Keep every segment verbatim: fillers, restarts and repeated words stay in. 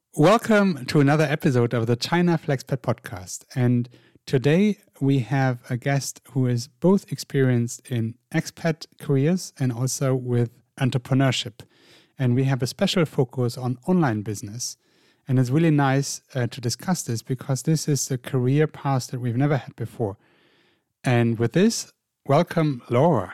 Welcome to another episode of the China FlexPad podcast. And today we have a guest who is both experienced in expat careers and also with entrepreneurship. And we have a special focus on online business. And it's really nice uh, to discuss this because this is a career path that we've never had before. And with this, welcome, Laura.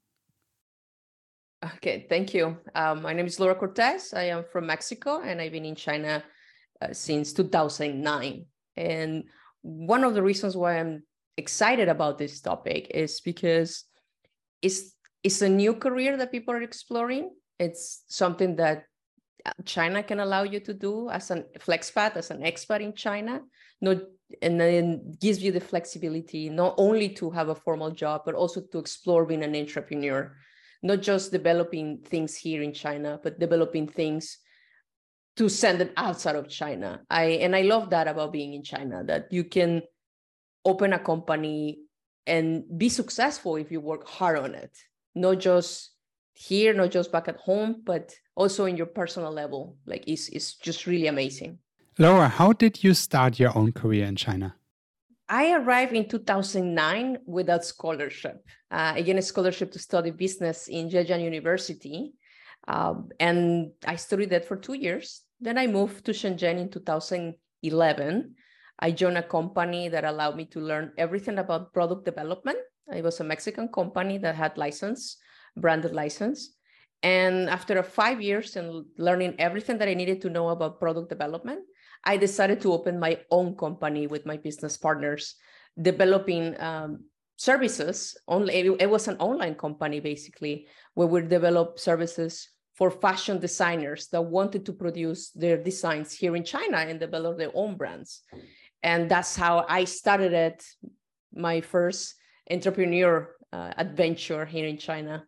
Okay, thank you. Um, my name is Laura Cortez. I am from Mexico and I've been in China uh, since two thousand nine. And one of the reasons why I'm excited about this topic is because it's, it's a new career that people are exploring. It's something that China can allow you to do as an flexpat, as an expat in China, not, and then gives you the flexibility not only to have a formal job, but also to explore being an entrepreneur. Not just developing things here in China, but developing things to send them outside of China. I and I love that about being in China, that you can open a company and be successful if you work hard on it. Not just here, not just back at home, but also in your personal level. Like it's, it's just really amazing. Laura, how did you start your own career in China? I arrived in two thousand nine without scholarship. Uh, again, a scholarship to study business in Zhejiang University. Um, and I studied that for two years. Then I moved to Shenzhen in two thousand eleven. I joined a company that allowed me to learn everything about product development. It was a Mexican company that had license, branded license. And after five years and learning everything that I needed to know about product development, I decided to open my own company with my business partners, developing um, services. Only it was an online company, basically, where we developed services for fashion designers that wanted to produce their designs here in China and develop their own brands. And that's how I started it, my first entrepreneur uh, adventure here in China.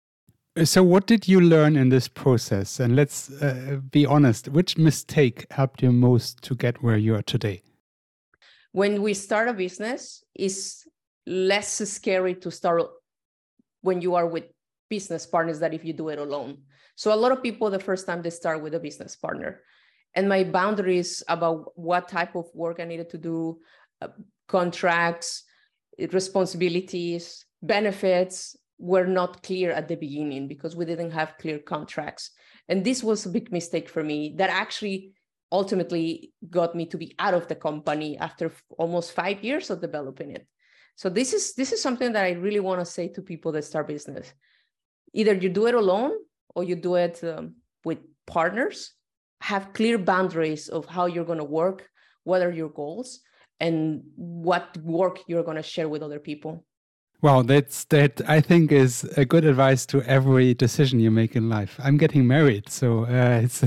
So what did you learn in this process? And let's uh, be honest, which mistake helped you most to get where you are today? When we start a business, it's less scary to start when you are with business partners than if you do it alone. So a lot of people, the first time they start with a business partner. And my boundaries about what type of work I needed to do, uh, contracts, responsibilities, benefits, were not clear at the beginning because we didn't have clear contracts. And this was a big mistake for me that actually ultimately got me to be out of the company after f- almost five years of developing it. So this is this is something that I really want to say to people that start business. Either you do it alone or you do it um, with partners. Have clear boundaries of how you're going to work, what are your goals, and what work you're going to share with other people. Wow, that's that I think is a good advice to every decision you make in life. I'm getting married, so uh, it's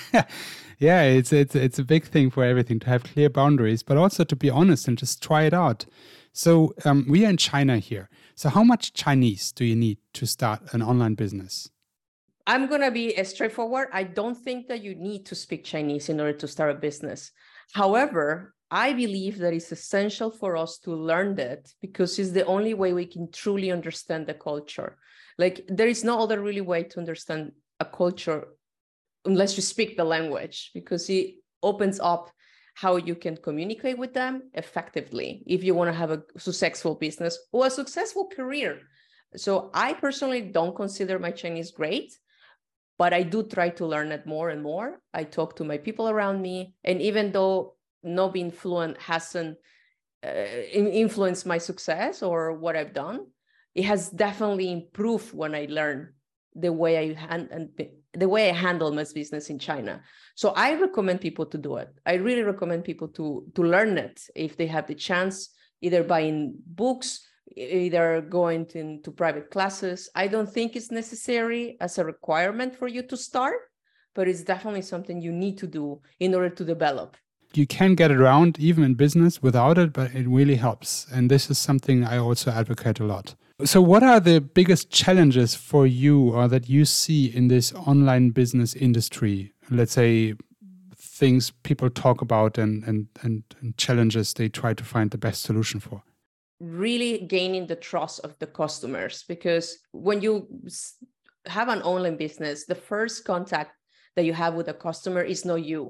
yeah, it's it's it's a big thing for everything to have clear boundaries, but also to be honest and just try it out. So um, we are in China here. So how much Chinese do you need to start an online business? I'm gonna be straightforward. I don't think that you need to speak Chinese in order to start a business. However, I believe that it's essential for us to learn that because it's the only way we can truly understand the culture. Like there is no other really way to understand a culture unless you speak the language, because it opens up how you can communicate with them effectively if you want to have a successful business or a successful career. So I personally don't consider my Chinese great, but I do try to learn it more and more. I talk to my people around me, and even though not being fluent hasn't uh, influenced my success or what I've done, it has definitely improved when I learn the way I hand and the way I handle my business in China. So I recommend people to do it. I really recommend people to to learn it if they have the chance, either buying books, either going to, into private classes. I don't think it's necessary as a requirement for you to start, but it's definitely something you need to do in order to develop. You can get around even in business without it, but it really helps. And this is something I also advocate a lot. So what are the biggest challenges for you or that you see in this online business industry? Let's say things people talk about and, and, and, and challenges they try to find the best solution for. Really gaining the trust of the customers, because when you have an online business, the first contact that you have with a customer is not you.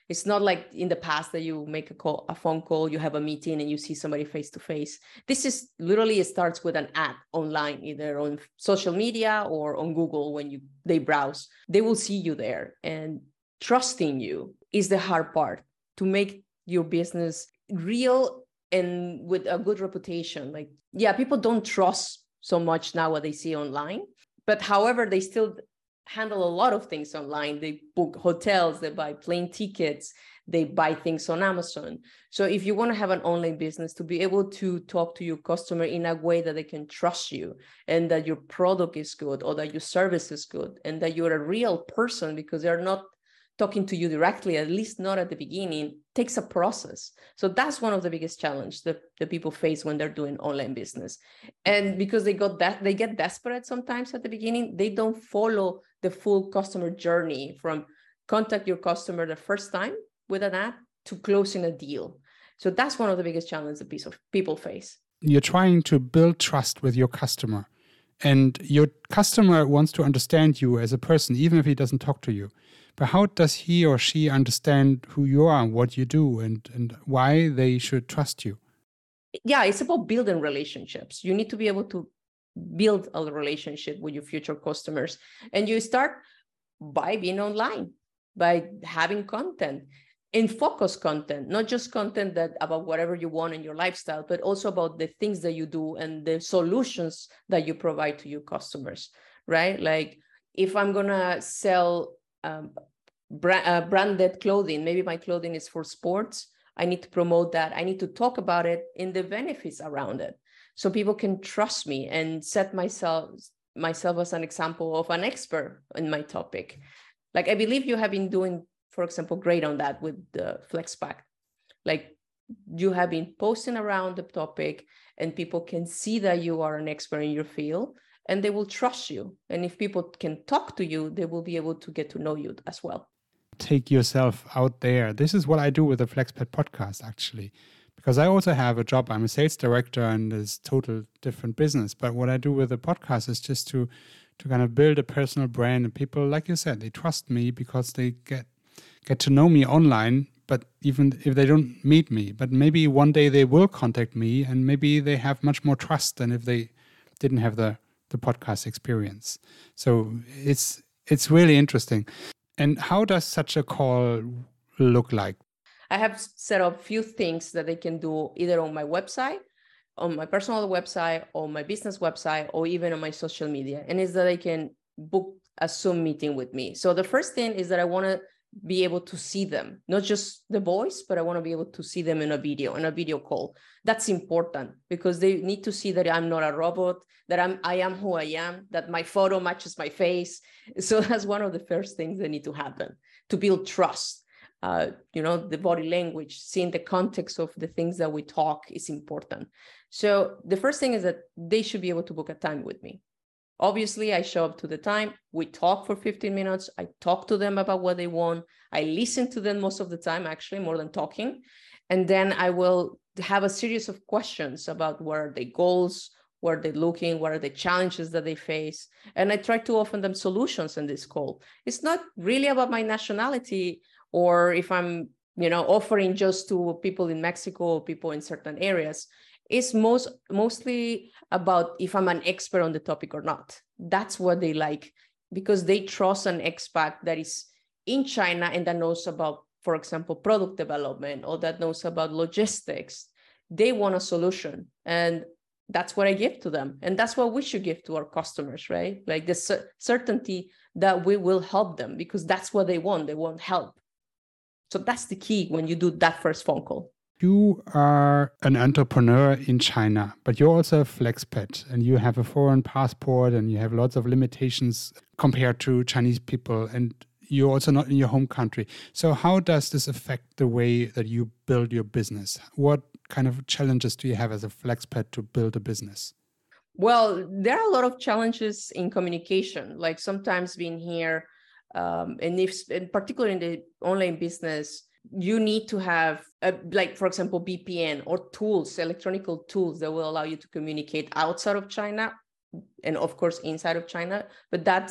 It's not like in the past that you make a call, a phone call, you have a meeting and you see somebody face to face. This is literally, it starts with an ad online, either on social media or on Google. When you they browse, they will see you there, and trusting you is the hard part to make your business real and with a good reputation. Like, yeah, people don't trust so much now what they see online, but however, they still handle a lot of things online. They book hotels, they buy plane tickets, they buy things on Amazon. So if you want to have an online business, to be able to talk to your customer in a way that they can trust you, and that your product is good, or that your service is good, and that you're a real person, because they're not talking to you directly, at least not at the beginning, takes a process. So that's one of the biggest challenges that the people face when they're doing online business. And because they got that, they get desperate sometimes at the beginning, they don't follow the full customer journey from contact your customer the first time with an ad to closing a deal. So that's one of the biggest challenges that piece of people face. You're trying to build trust with your customer, and your customer wants to understand you as a person, even if he doesn't talk to you. But how does he or she understand who you are, what you do, and, and why they should trust you? Yeah, it's about building relationships. You need to be able to build a relationship with your future customers. And you start by being online, by having content, and focus content, not just content that about whatever you want in your lifestyle, but also about the things that you do and the solutions that you provide to your customers, right? Like, if I'm going to sell um, brand, uh, branded clothing, maybe my clothing is for sports, I need to promote that. I need to talk about it in the benefits around it, so people can trust me and set myself myself as an example of an expert in my topic. Like, I believe you have been doing, for example, great on that with the FlexPack. Like, you have been posting around the topic, and people can see that you are an expert in your field, and they will trust you. And if people can talk to you, they will be able to get to know you as well. Take yourself out there. This is what I do with the FlexPet podcast, actually, because I also have a job. I'm a sales director, and it's total different business. But what I do with the podcast is just to to kind of build a personal brand. And people, like you said, they trust me because they get get to know me online. But even if they don't meet me, but maybe one day they will contact me, and maybe they have much more trust than if they didn't have the the podcast experience. So it's it's really interesting. And how does such a call look like? I have set up a few things that they can do either on my website, on my personal website, or my business website, or even on my social media. And it's that they can book a Zoom meeting with me. So the first thing is that I want to be able to see them, not just the voice, but I want to be able to see them in a video, in a video call. That's important because they need to see that I'm not a robot, that I'm, I am who I am, that my photo matches my face. So that's one of the first things that need to happen to build trust. Uh, you know, the body language, seeing the context of the things that we talk is important. So the first thing is that they should be able to book a time with me. Obviously, I show up to the time, we talk for fifteen minutes, I talk to them about what they want, I listen to them most of the time, actually, more than talking. And then I will have a series of questions about what are their goals, where they're looking, what are the challenges that they face. And I try to offer them solutions in this call. It's not really about my nationality, or if I'm, you know, offering just to people in Mexico or people in certain areas. It's most mostly about if I'm an expert on the topic or not. That's what they like, because they trust an expat that is in China and that knows about, for example, product development, or that knows about logistics. They want a solution, and that's what I give to them. And that's what we should give to our customers, right? Like the cer- certainty that we will help them, because that's what they want. They want help. So that's the key when you do that first phone call. You are an entrepreneur in China, but you're also a flexpat, and you have a foreign passport, and you have lots of limitations compared to Chinese people, and you're also not in your home country. So how does this affect the way that you build your business? What kind of challenges do you have as a flexpat to build a business? Well, there are a lot of challenges in communication, like sometimes being here, um, and if, in particular in the online business, you need to have, a, like, for example, V P N or tools, electronic tools that will allow you to communicate outside of China and, of course, inside of China. But that's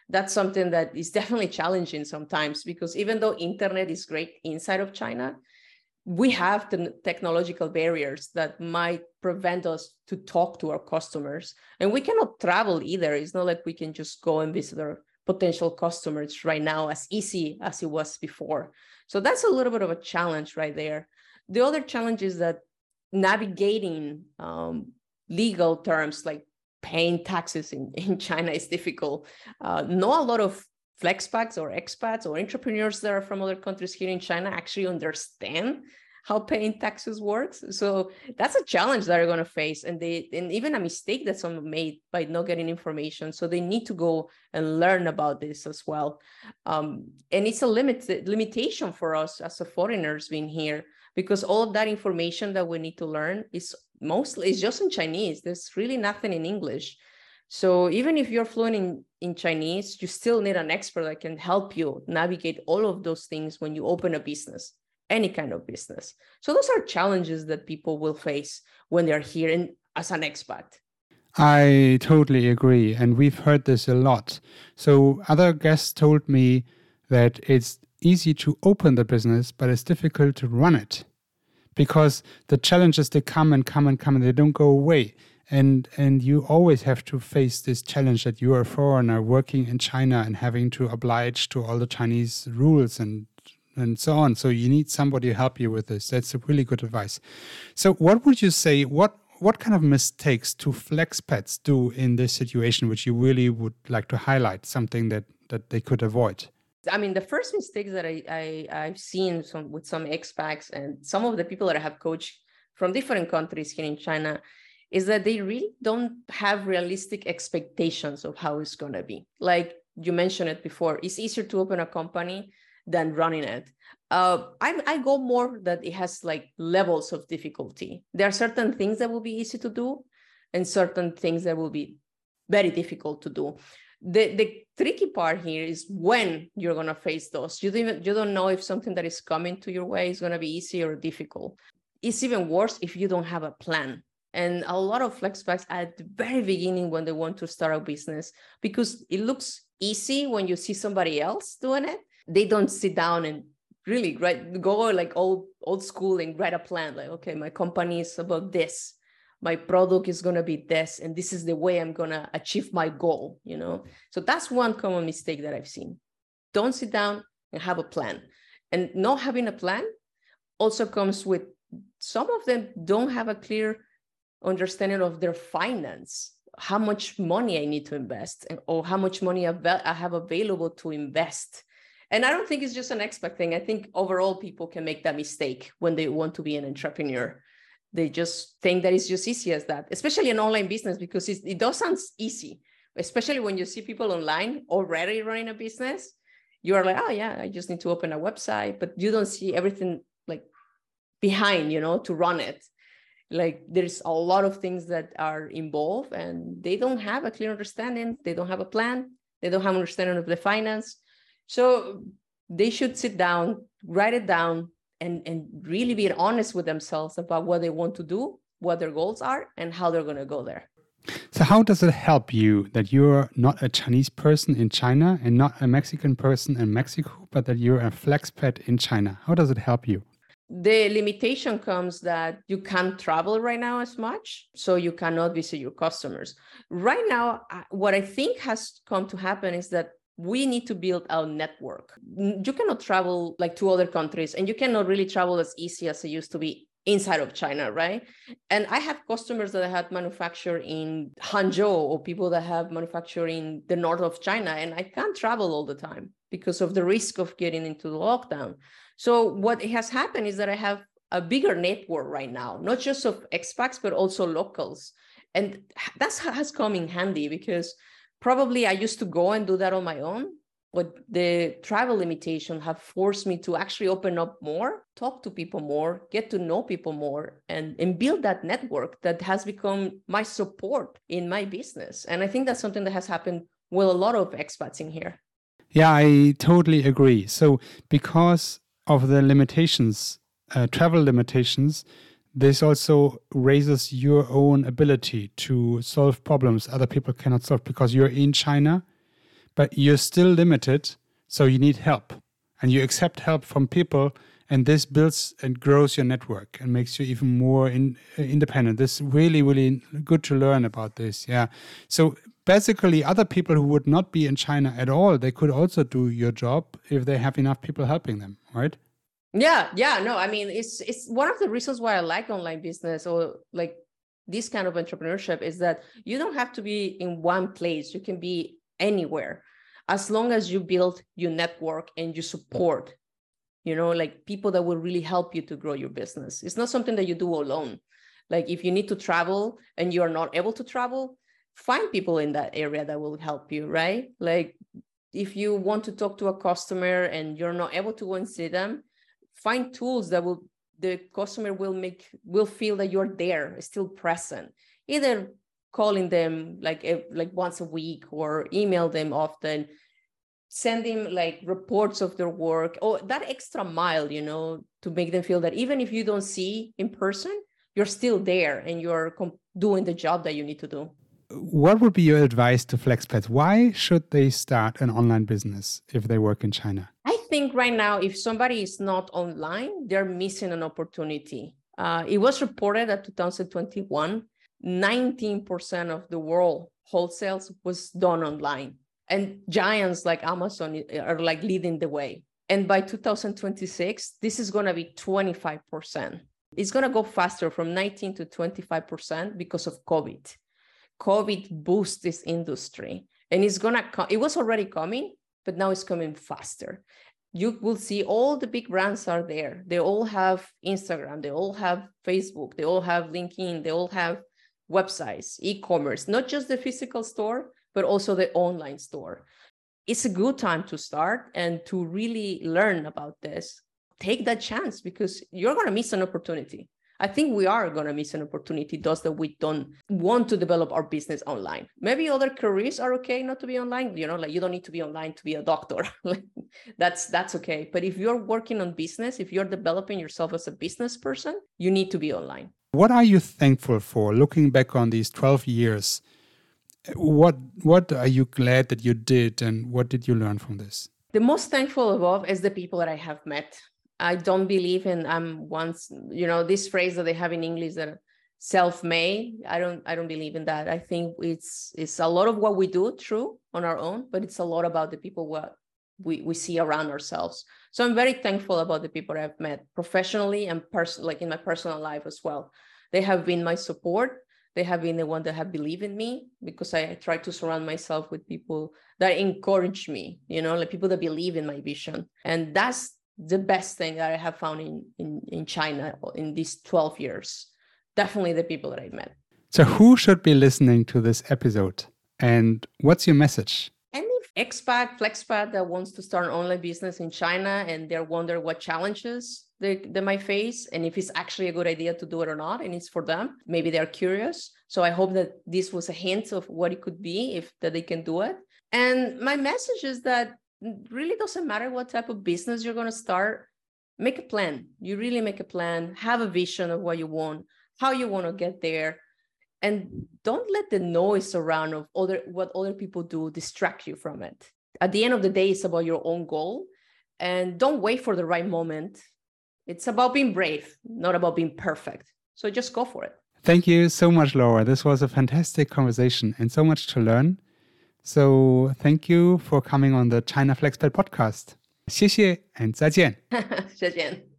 that's something that is definitely challenging sometimes, because even though internet is great inside of China, we have the technological barriers that might prevent us to talk to our customers. And we cannot travel either. It's not like we can just go and visit our potential customers right now as easy as it was before. So that's a little bit of a challenge right there. The other challenge is that navigating um, legal terms like paying taxes in, in China is difficult. Uh, not a lot of flexpats or expats or entrepreneurs that are from other countries here in China actually understand how paying taxes works. So that's a challenge that they're going to face, and they and even a mistake that someone made by not getting information. So they need to go and learn about this as well. Um, and it's a limit limitation for us as a foreigners being here, because all of that information that we need to learn is mostly is just in Chinese. There's really nothing in English. So even if you're fluent in, in Chinese, you still need an expert that can help you navigate all of those things when you open a business, any kind of business. So those are challenges that people will face when they're here in, as an expat. I totally agree. And we've heard this a lot. So other guests told me that it's easy to open the business, but it's difficult to run it, because the challenges, they come and come and come and they don't go away. And and you always have to face this challenge that you are a foreigner working in China and having to oblige to all the Chinese rules and and so on. So you need somebody to help you with this. That's a really good advice. So what would you say, what what kind of mistakes do flexpats do in this situation, which you really would like to highlight, something that, that they could avoid? I mean, the first mistakes that I, I, I've seen some, with some expats and some of the people that I have coached from different countries here in China is that they really don't have realistic expectations of how it's going to be. Like you mentioned it before, it's easier to open a company than running it. Uh, I, I go more that it has like levels of difficulty. There are certain things that will be easy to do and certain things that will be very difficult to do. The, the tricky part here is when you're going to face those. You don't, even, you don't know if something that is coming to your way is going to be easy or difficult. It's even worse if you don't have a plan. And a lot of flexpats at the very beginning when they want to start a business, because it looks easy when you see somebody else doing it, they don't sit down and really write, go like old, old school and write a plan. Like, okay, my company is about this. My product is going to be this, and this is the way I'm going to achieve my goal, you know? So that's one common mistake that I've seen. Don't sit down and have a plan. And not having a plan also comes with, some of them don't have a clear understanding of their finance, how much money I need to invest, and, or how much money I have available to invest. And I don't think it's just an expat thing. I think overall people can make that mistake when they want to be an entrepreneur. They just think that it's just easy as that, especially an online business, because it, it does sound easy, especially when you see people online already running a business. You are like, oh yeah, I just need to open a website, but you don't see everything like behind, you know, to run it. Like there's a lot of things that are involved and they don't have a clear understanding. They don't have a plan. They don't have an understanding of the finance. So they should sit down, write it down, and, and really be honest with themselves about what they want to do, what their goals are, and how they're going to go there. So how does it help you that you're not a Chinese person in China and not a Mexican person in Mexico, but that you're a flexpat in China? How does it help you? The limitation comes that you can't travel right now as much, so you cannot visit your customers. Right now, what I think has come to happen is that we need to build our network. You cannot travel like to other countries, and you cannot really travel as easy as it used to be inside of China, right? And I have customers that have manufactured in Hangzhou, or people that have manufactured in the north of China, and I can't travel all the time because of the risk of getting into the lockdown. So what has happened is that I have a bigger network right now, not just of expats, but also locals. And that has come in handy because probably I used to go and do that on my own, but the travel limitation have forced me to actually open up more, talk to people more, get to know people more, and, and build that network that has become my support in my business. And I think that's something that has happened with a lot of expats in here. Yeah, I totally agree. So because of the limitations, uh, travel limitations, this also raises your own ability to solve problems other people cannot solve, because you're in China, but you're still limited, so you need help. And you accept help from people, and this builds and grows your network and makes you even more in, uh, independent. This is really, really good to learn about this. Yeah. So basically, other people who would not be in China at all, they could also do your job if they have enough people helping them, right? Yeah, yeah, no, I mean, it's it's one of the reasons why I like online business or like this kind of entrepreneurship is that you don't have to be in one place. You can be anywhere as long as you build your network and you support, you know, like people that will really help you to grow your business. It's not something that you do alone. Like if you need to travel and you're not able to travel, find people in that area that will help you, right? Like if you want to talk to a customer and you're not able to go and see them, find tools that will, the customer will make, will feel that you're there, still present. Either calling them like, like once a week or email them often, send them like reports of their work or that extra mile, you know, to make them feel that even if you don't see in person, you're still there and you're com- doing the job that you need to do. What would be your advice to flexpats? Why should they start an online business if they work in China? I think right now, if somebody is not online, they're missing an opportunity. Uh, it was reported that two thousand twenty-one, nineteen percent of the world wholesales was done online. And giants like Amazon are like leading the way. And by two thousand twenty-six, this is going to be twenty-five percent. It's going to go faster from nineteen to twenty-five percent because of COVID. COVID boosts this industry and it's going to come. It was already coming, but now it's coming faster. You will see all the big brands are there. They all have Instagram. They all have Facebook. They all have LinkedIn. They all have websites, e-commerce, not just the physical store, but also the online store. It's a good time to start and to really learn about this. Take that chance because you're going to miss an opportunity. I think we are going to miss an opportunity, those that we don't want to develop our business online. Maybe other careers are okay not to be online. You know, like you don't need to be online to be a doctor. that's that's okay. But if you're working on business, if you're developing yourself as a business person, you need to be online. What are you thankful for looking back on these twelve years? What what are you glad that you did and what did you learn from this? The most thankful of all is the people that I have met. I don't believe in I'm once, you know, this phrase that they have in English that self-made. I don't I don't believe in that. I think it's it's a lot of what we do true on our own, but it's a lot about the people what we, we see around ourselves. So I'm very thankful about the people I've met professionally and person like in my personal life as well. They have been my support. They have been the one that have believed in me because I try to surround myself with people that encourage me, you know, like people that believe in my vision. And that's the best thing that I have found in, in, in China in these twelve years. Definitely the people that I've met. So who should be listening to this episode? And what's your message? Any expat, flexpat that wants to start an online business in China and they're wondering what challenges they, they might face and if it's actually a good idea to do it or not, and it's for them, maybe they're curious. So I hope that this was a hint of what it could be if that they can do it. And my message is that it really doesn't matter what type of business you're going to start. Make a plan. You really make a plan, have a vision of what you want, how you want to get there. And don't let the noise around of other what other people do distract you from it. At the end of the day, it's about your own goal. And don't wait for the right moment. It's about being brave, not about being perfect. So just go for it. Thank you so much, Laura. This was a fantastic conversation and so much to learn. So thank you for coming on the China Flexpat podcast. 谢谢 and 再见。 再见。